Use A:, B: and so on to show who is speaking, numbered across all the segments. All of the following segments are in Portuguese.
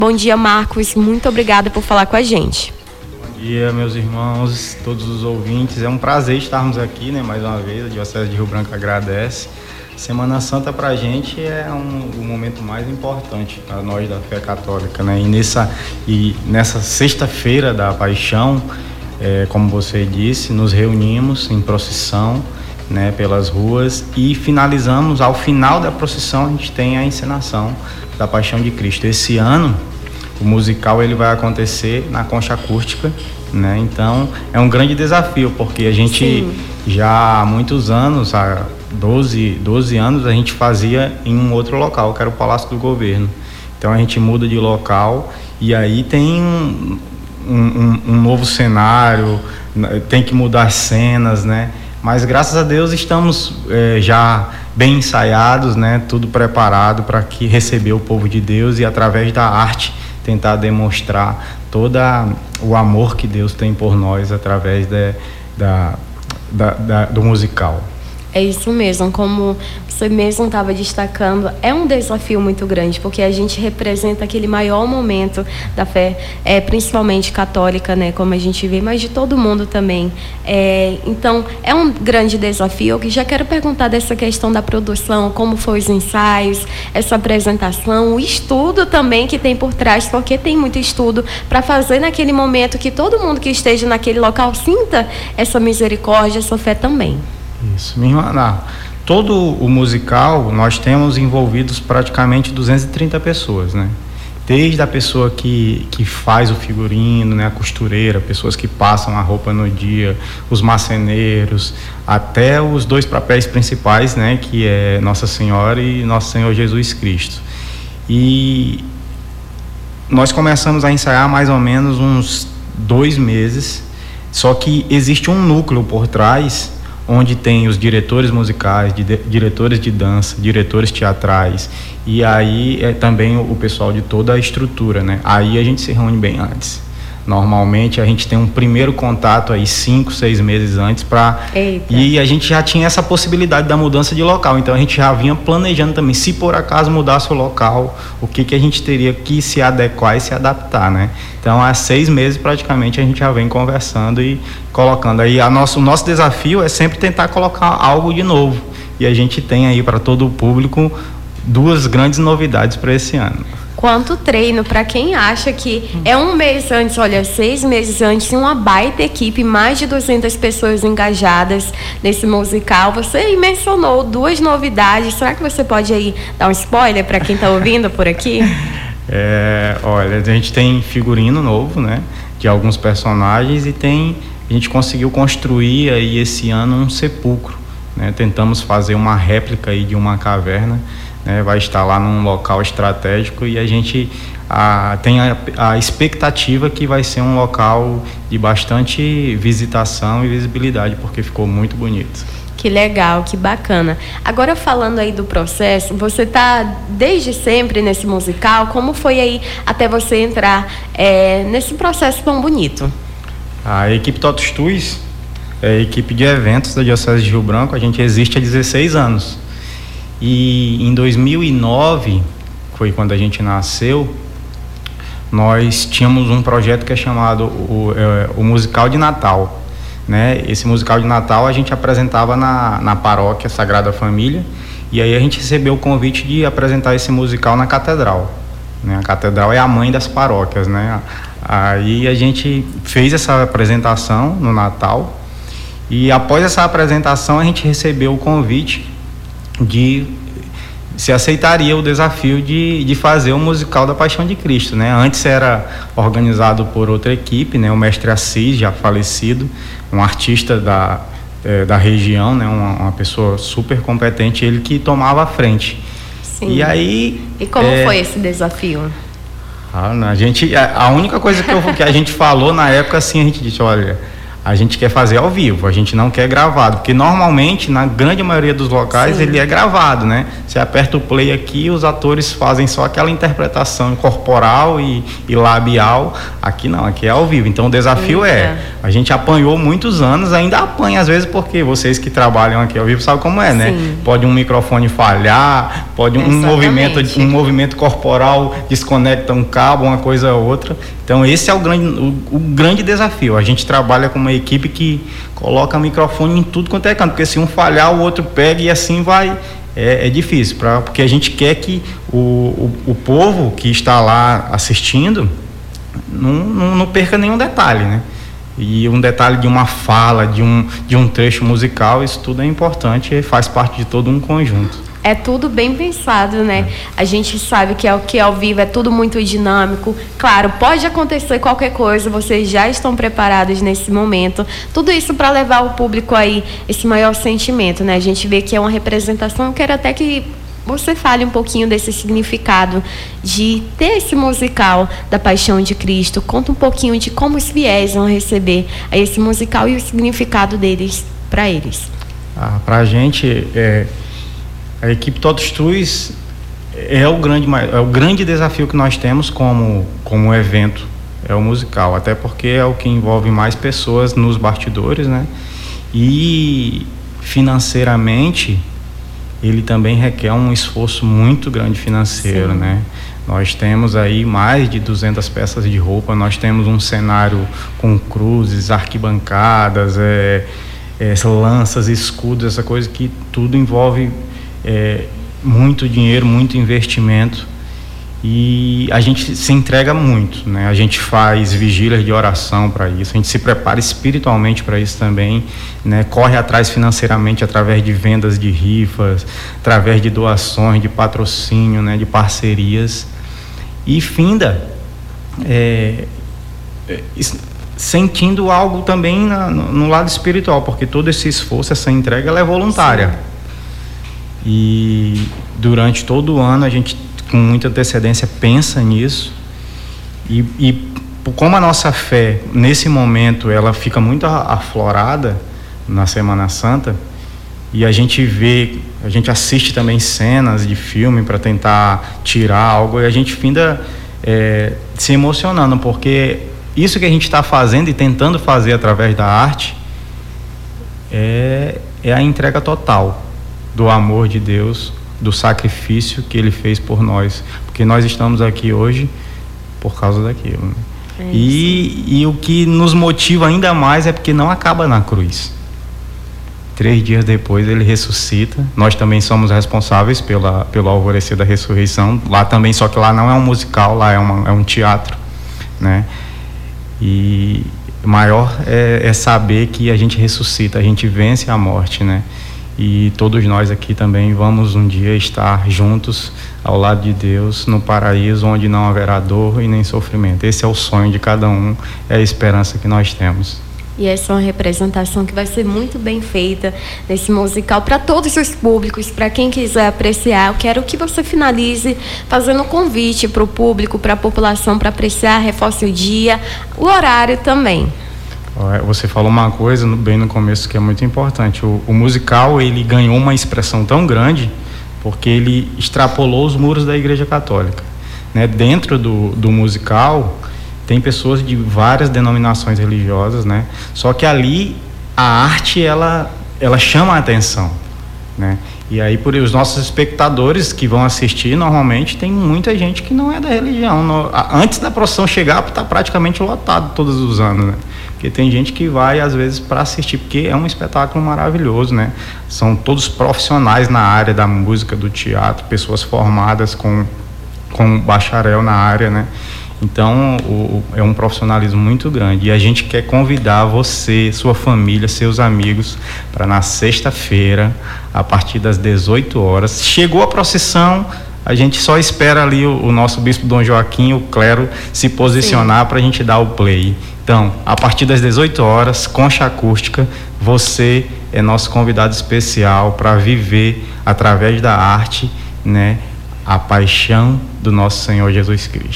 A: Bom dia, Marcos. Muito obrigada por falar com a gente.
B: Bom dia, meus irmãos, todos os ouvintes. É um prazer estarmos aqui, né, mais uma vez. A Diocese de Rio Branco agradece. Semana Santa para a gente é o momento mais importante para nós da fé católica, né? E nessa sexta-feira da Paixão, como você disse, nos reunimos em procissão, né, pelas ruas e finalizamos. Ao final da procissão a gente tem a encenação da Paixão de Cristo. Esse ano o musical ele vai acontecer na concha acústica, né? Então é um grande desafio, porque a gente já há muitos anos, há 12 anos, a gente fazia em um outro local, que era o Palácio do Governo. Então a gente muda de local e aí tem um novo cenário, tem que mudar as cenas, né? Mas graças a Deus estamos já bem ensaiados, né? Tudo preparado para que receber o povo de Deus e através da arte tentar demonstrar todo o amor que Deus tem por nós através do musical.
A: É isso mesmo, como você mesmo estava destacando, é um desafio muito grande, porque a gente representa aquele maior momento da fé, principalmente católica, né, como a gente vê, mas de todo mundo também. Então, é um grande desafio. Eu já quero perguntar dessa questão da produção, como foi os ensaios, essa apresentação, o estudo também que tem por trás, porque tem muito estudo para fazer naquele momento que todo mundo que esteja naquele local sinta essa misericórdia, essa fé também.
B: Isso, minha irmã, todo o musical nós temos envolvidos praticamente 230 pessoas, né? Desde a pessoa que faz o figurino, né, a costureira, pessoas que passam a roupa no dia, os marceneiros, até os 2 papéis principais, né, que é Nossa Senhora e Nosso Senhor Jesus Cristo. E nós começamos a ensaiar mais ou menos uns 2 meses, só que existe um núcleo por trás, onde tem os diretores musicais, diretores de dança, diretores teatrais, e aí também o pessoal de toda a estrutura, né? Aí a gente se reúne bem antes. Normalmente a gente tem um primeiro contato aí 5, 6 meses antes e a gente já tinha essa possibilidade da mudança de local, então a gente já vinha planejando também, se por acaso mudasse o local, o que a gente teria que se adequar e se adaptar, né? Então há 6 meses praticamente a gente já vem conversando e colocando aí, o nosso desafio é sempre tentar colocar algo de novo, e a gente tem aí para todo o público 2 grandes novidades para esse ano.
A: Quanto treino, para quem acha que é um mês antes, olha, 6 meses antes, uma baita equipe, mais de 200 pessoas engajadas nesse musical. Você mencionou 2 novidades, será que você pode aí dar um spoiler para quem está ouvindo por aqui?
B: Olha, a gente tem figurino novo, né, de alguns personagens, e a gente conseguiu construir aí esse ano um sepulcro, né? Tentamos fazer uma réplica aí de uma caverna, né, vai estar lá num local estratégico, e a gente tem a expectativa que vai ser um local de bastante visitação e visibilidade, porque ficou muito bonito.
A: Que legal, que bacana. Agora, falando aí do processo, você está desde sempre nesse musical, como foi aí até você entrar nesse processo tão bonito?
B: A equipe Totus Tuis é a equipe de eventos da Diocese de Rio Branco. A gente existe há 16 anos. E em 2009, foi quando a gente nasceu, nós tínhamos um projeto que é chamado o Musical de Natal, né? Esse Musical de Natal a gente apresentava na paróquia Sagrada Família, e aí a gente recebeu o convite de apresentar esse musical na catedral, né? A catedral é a mãe das paróquias, né? Aí a gente fez essa apresentação no Natal, e após essa apresentação a gente recebeu o convite de se aceitaria o desafio de fazer o musical da Paixão de Cristo, né? Antes era organizado por outra equipe, né? O mestre Assis, já falecido, um artista da região, né? Uma pessoa super competente, ele que tomava a frente.
A: Sim.
B: E aí...
A: E como foi esse desafio?
B: A única coisa que a gente falou na época, assim, a gente disse, olha, a gente quer fazer ao vivo, a gente não quer gravado, porque normalmente, na grande maioria dos locais, ele é gravado, né? Você aperta o play aqui, os atores fazem só aquela interpretação corporal e labial. Aqui não, aqui é ao vivo. Então o desafio a gente apanhou muitos anos, ainda apanha às vezes, porque vocês que trabalham aqui ao vivo sabem como é, né? Pode um microfone falhar, pode um movimento corporal desconecta um cabo, uma coisa ou outra. Então esse é o grande desafio. A gente trabalha com uma equipe que coloca microfone em tudo quanto é canto, porque se um falhar, o outro pega e assim vai. É difícil, porque a gente quer que o povo que está lá assistindo não perca nenhum detalhe, né? E um detalhe de uma fala, de um trecho musical, isso tudo é importante e faz parte de todo um conjunto.
A: É tudo bem pensado, né? A gente sabe que ao vivo é tudo muito dinâmico. Claro, pode acontecer qualquer coisa, vocês já estão preparados nesse momento. Tudo isso para levar o público aí esse maior sentimento, né? A gente vê que é uma representação. Eu quero até que você fale um pouquinho desse significado de ter esse musical da Paixão de Cristo. Conta um pouquinho de como os fiéis vão receber esse musical e o significado deles para eles.
B: Para a gente, a equipe Totus Tuis é o grande desafio que nós temos como evento, é o musical, até porque é o que envolve mais pessoas nos bastidores, né? E financeiramente ele também requer um esforço muito grande financeiro, né? Nós temos aí mais de 200 peças de roupa, nós temos um cenário com cruzes, arquibancadas, lanças, escudos, essa coisa que tudo envolve muito dinheiro, muito investimento, e a gente se entrega muito, né? A gente faz vigílias de oração para isso, a gente se prepara espiritualmente para isso também, né? Corre atrás financeiramente através de vendas de rifas, através de doações, de patrocínio, né? De parcerias, e finda sentindo algo também no lado espiritual, porque todo esse esforço, essa entrega, ela é voluntária. E durante todo o ano a gente, com muita antecedência, pensa nisso, e como a nossa fé nesse momento ela fica muito aflorada na Semana Santa, e a gente assiste também cenas de filme para tentar tirar algo, e a gente finda se emocionando, porque isso que a gente está fazendo e tentando fazer através da arte é a entrega total do amor de Deus, do sacrifício que Ele fez por nós, porque nós estamos aqui hoje por causa daquilo, né? E o que nos motiva ainda mais é porque não acaba na cruz. 3 dias depois Ele ressuscita. Nós também somos responsáveis pelo alvorecer da ressurreição lá também, só que lá não é um musical, lá é um teatro, né? E maior é saber que a gente ressuscita, a gente vence a morte, né? E todos nós aqui também vamos um dia estar juntos ao lado de Deus no paraíso, onde não haverá dor e nem sofrimento. Esse é o sonho de cada um, é a esperança que nós temos.
A: E essa é uma representação que vai ser muito bem feita nesse musical para todos os públicos, para quem quiser apreciar. Eu quero que você finalize fazendo um convite para o público, para a população, para apreciar, reforce o dia, o horário também.
B: Você falou uma coisa bem no começo que é muito importante. O musical, ele ganhou uma expressão tão grande porque ele extrapolou os muros da Igreja Católica, né? Dentro do musical tem pessoas de várias denominações religiosas, né? Só que ali a arte ela chama a atenção, né? E aí por os nossos espectadores que vão assistir, normalmente tem muita gente que não é da religião. Antes da procissão chegar, está praticamente lotado todos os anos, né? Porque tem gente que vai às vezes para assistir, porque é um espetáculo maravilhoso, né? São todos profissionais na área da música, do teatro, pessoas formadas com bacharel na área, né? Então é um profissionalismo muito grande, e a gente quer convidar você, sua família, seus amigos, para na sexta-feira, a partir das 18 horas. Chegou a procissão, a gente só espera ali o nosso bispo Dom Joaquim, o clero, se posicionar para a gente dar o play. Então, a partir das 18 horas, concha acústica, você é nosso convidado especial para viver, através da arte, né, a paixão do nosso Senhor Jesus Cristo.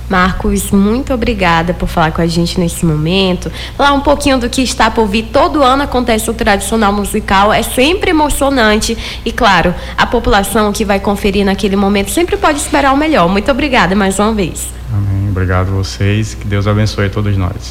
A: Marcos, muito obrigada por falar com a gente nesse momento, falar um pouquinho do que está por vir. Todo ano acontece o tradicional musical, é sempre emocionante e, claro, a população que vai conferir naquele momento sempre pode esperar o melhor. Muito obrigada mais uma vez.
B: Amém. Obrigado a vocês, que Deus abençoe a todos nós.